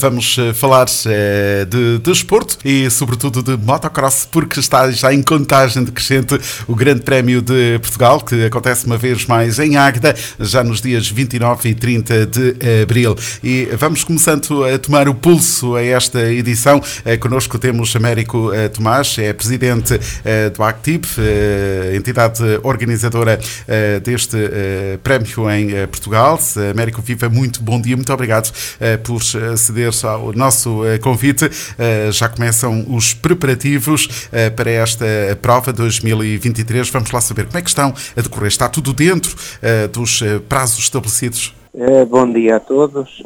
Vamos falar de desporto e, sobretudo, de motocross, porque está já em contagem decrescente o Grande Prémio de Portugal, que acontece uma vez mais em Águeda, já nos dias 29 e 30 de abril. E vamos começando a tomar o pulso a esta edição. Connosco temos Américo Tomás, é presidente do ACTIB, entidade organizadora deste prémio em Portugal. Américo, viva, muito bom dia, muito obrigado por ceder ao nosso convite. Já começam os preparativos para esta prova 2023. Vamos lá saber como é que estão a decorrer. Está tudo dentro dos prazos estabelecidos? Bom dia a todos.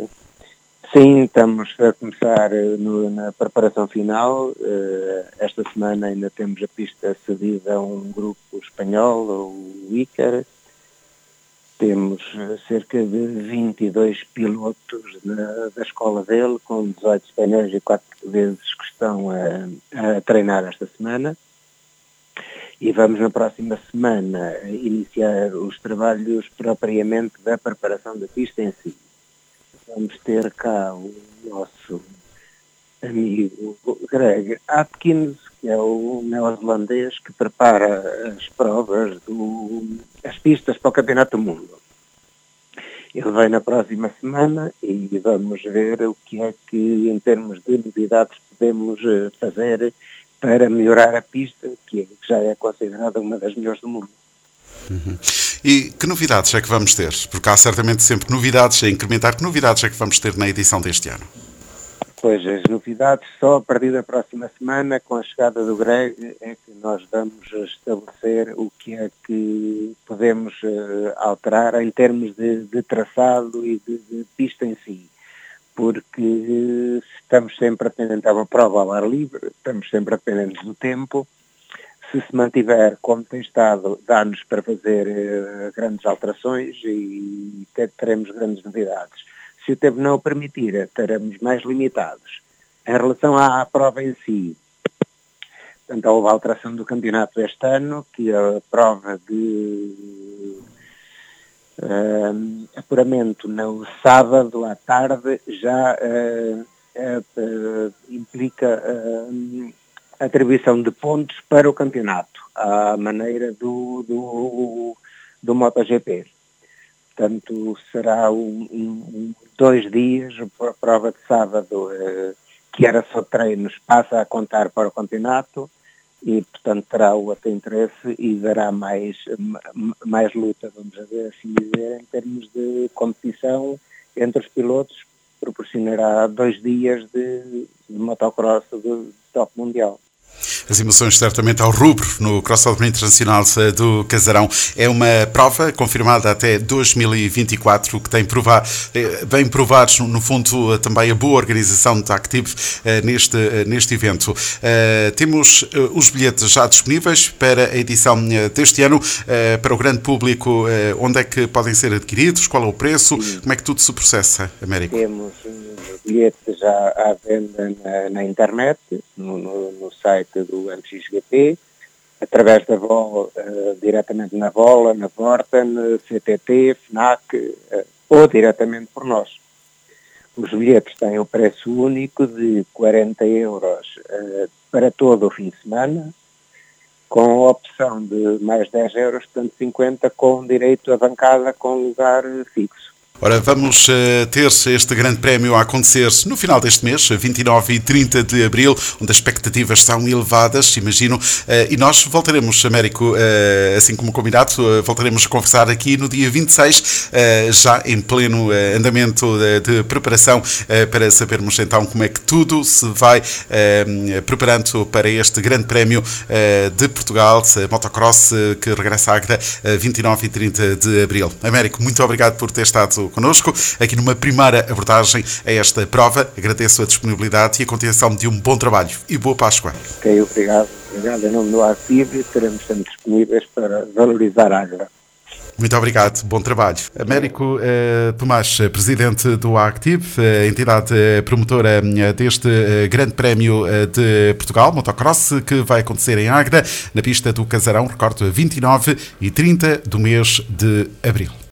Sim, estamos a começar na preparação final. Esta semana ainda temos a pista cedida a um grupo espanhol, o Ícar. Temos cerca de 22 pilotos da escola dele, com 18 espanhóis e 4 portugueses que estão a treinar esta semana. E vamos na próxima semana iniciar os trabalhos propriamente da preparação da pista em si. Vamos ter cá o nosso amigo Greg Atkins, que é o neozelandês que prepara as provas, as pistas para o Campeonato do Mundo. Ele vem na próxima semana e vamos ver o que é que, em termos de novidades, podemos fazer para melhorar a pista, que já é considerada uma das melhores do mundo. Uhum. E que novidades é que vamos ter? Porque há certamente sempre novidades a incrementar. Que novidades é que vamos ter na edição deste ano? Pois, as novidades só a partir da próxima semana, com a chegada do Greg, é que nós vamos estabelecer o que é que podemos alterar em termos de traçado e de pista em si. Porque estamos sempre dependentes, é uma prova ao ar livre, estamos sempre dependentes do tempo. Se mantiver como tem estado, dá-nos para fazer grandes alterações e teremos grandes novidades. Se o tempo não o permitir, estaremos mais limitados. Em relação à prova em si, portanto, houve a alteração do campeonato este ano, que a prova de apuramento no sábado à tarde já implica atribuição de pontos para o campeonato, à maneira do MotoGP. Portanto, será 2 dias, a prova de sábado, que era só treinos, passa a contar para o campeonato e, portanto, terá outro interesse e dará mais luta, vamos assim dizer, em termos de competição entre os pilotos, proporcionará 2 dias de motocross do top mundial. As emoções certamente ao rubro no Crossover Internacional do Casarão. É uma prova confirmada até 2024 que vem provar, no fundo, também a boa organização da ACTIB neste evento. Temos os bilhetes já disponíveis para a edição deste ano. Para o grande público, onde é que podem ser adquiridos? Qual é o preço? Como é que tudo se processa, Américo? Temos bilhetes já à venda na internet, no site do MXGP, através da VOL, diretamente na VOL, na Vorten, CTT, FNAC, ou diretamente por nós. Os bilhetes têm o preço único de 40 euros para todo o fim de semana, com a opção de mais 10 euros, portanto 50, com direito a bancada com lugar fixo. Ora, vamos ter este grande prémio a acontecer no final deste mês, 29 e 30 de abril, onde as expectativas são elevadas, imagino, e nós voltaremos, Américo, assim como combinado, voltaremos a conversar aqui no dia 26, já em pleno andamento de preparação, para sabermos então como é que tudo se vai preparando para este grande prémio de Portugal, motocross, que regressa à Águeda 29 e 30 de abril. Américo, muito obrigado por ter estado connosco, aqui numa primeira abordagem a esta prova. Agradeço a disponibilidade e a continuação de um bom trabalho e boa Páscoa. Ok, obrigado. Obrigado. Em nome do ACTIB, estaremos sempre disponíveis para valorizar a Águeda. Muito obrigado, bom trabalho. Américo Tomás, presidente do ACTIB, entidade promotora deste Grande Prémio de Portugal, motocross, que vai acontecer em Águeda, na pista do Casarão, recordo, 29 e 30 do mês de abril.